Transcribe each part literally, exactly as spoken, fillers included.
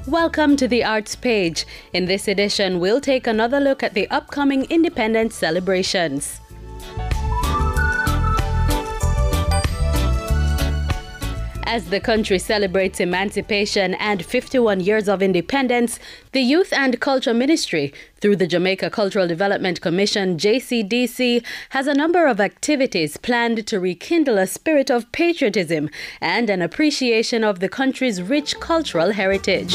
Welcome to the Arts Page. In this edition, we'll take another look at the upcoming independence celebrations. As the country celebrates emancipation and fifty-one years of independence, the Youth and Culture Ministry, through the Jamaica Cultural Development Commission, J C D C, has a number of activities planned to rekindle a spirit of patriotism and an appreciation of the country's rich cultural heritage.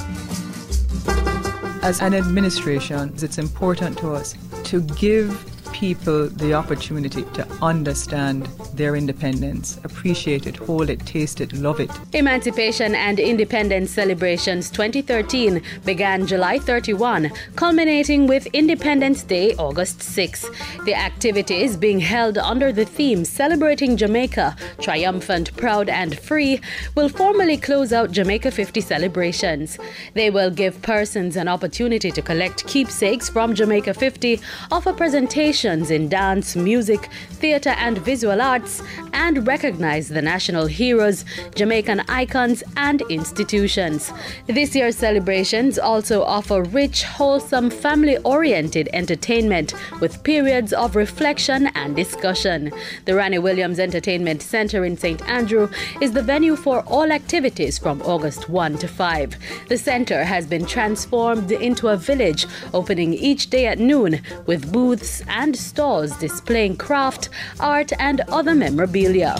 As an administration, it's important to us to give people the opportunity to understand their independence, appreciate it, hold it, taste it, love it. Emancipation and Independence Celebrations twenty thirteen began July thirty-first, culminating with Independence Day, August sixth. The activity is being held under the theme Celebrating Jamaica, Triumphant, Proud and Free, will formally close out Jamaica fifty celebrations. They will give persons an opportunity to collect keepsakes from Jamaica fifty, offer presentations in dance, music, theatre and visual arts, and recognize the national heroes, Jamaican icons and institutions. This year's celebrations also offer rich, wholesome, family-oriented entertainment with periods of reflection and discussion. The Ranny Williams Entertainment Centre in Saint Andrew is the venue for all activities from August first to fifth. The centre has been transformed into a village, opening each day at noon with booths and stores displaying craft, art and other memorabilia.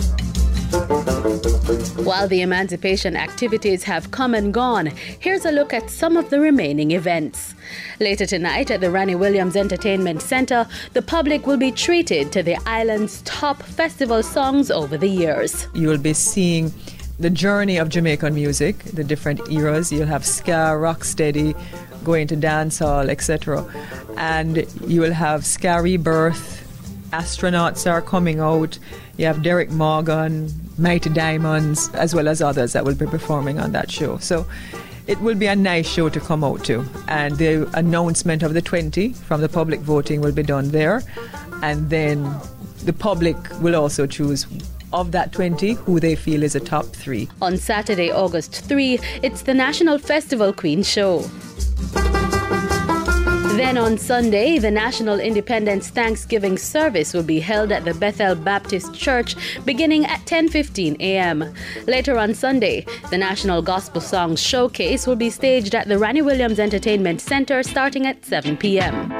While the emancipation activities have come and gone, here's a look at some of the remaining events. Later tonight at the Ranny Williams Entertainment Centre, the public will be treated to the island's top festival songs over the years. You will be seeing the journey of Jamaican music, the different eras. You'll have ska, rocksteady, going to dancehall, et cetera. And you will have ska rebirth. Astronauts are coming out. You have Derek Morgan, Mighty Diamonds, as well as others that will be performing on that show. So it will be a nice show to come out to. And the announcement of the twenty from the public voting will be done there. And then the public will also choose of that twenty, who they feel is a top three. On Saturday, August third, it's the National Festival Queen Show. Then on Sunday, the National Independence Thanksgiving service will be held at the Bethel Baptist Church beginning at ten fifteen a.m. Later on Sunday, the National Gospel Songs Showcase will be staged at the Ranny Williams Entertainment Centre starting at seven p.m.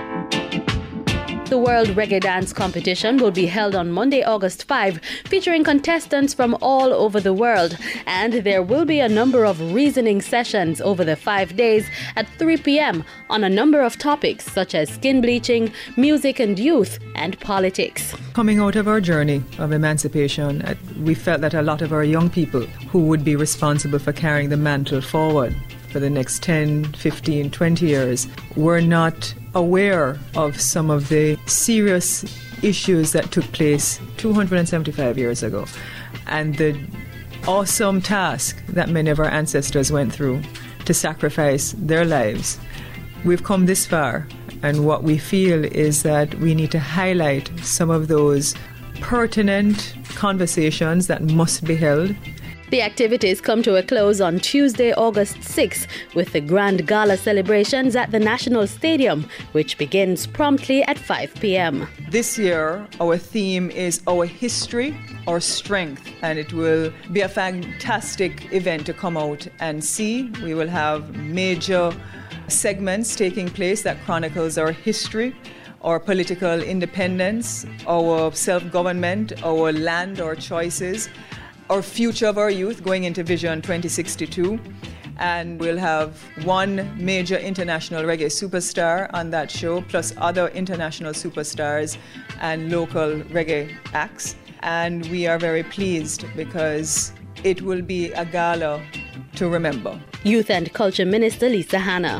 The World Reggae Dance Competition will be held on Monday, August fifth, featuring contestants from all over the world. And there will be a number of reasoning sessions over the five days at three p.m. on a number of topics such as skin bleaching, music and youth, and politics. Coming out of our journey of emancipation, we felt that a lot of our young people who would be responsible for carrying the mantle forward for the next ten, fifteen, twenty years were not aware of some of the serious issues that took place two hundred seventy-five years ago and the awesome task that many of our ancestors went through to sacrifice their lives. We've come this far, and what we feel is that we need to highlight some of those pertinent conversations that must be held. The activities come to a close on Tuesday, August sixth, with the Grand Gala celebrations at the National Stadium, which begins promptly at five p.m. This year, our theme is Our History, Our Strength, and it will be a fantastic event to come out and see. We will have major segments taking place that chronicles our history, our political independence, our self-government, our land, our choices, our future of our youth going into Vision twenty sixty-two. And we'll have one major international reggae superstar on that show, plus other international superstars and local reggae acts. And we are very pleased because it will be a gala to remember. Youth and Culture Minister Lisa Hanna.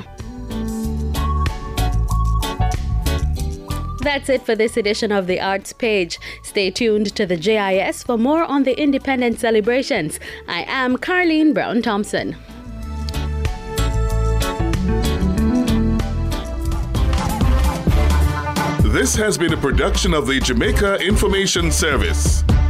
That's it for this edition of the Arts Page. Stay tuned to the J I S for more on the independence celebrations. I am Carleen Brown-Thompson. This has been a production of the Jamaica Information Service.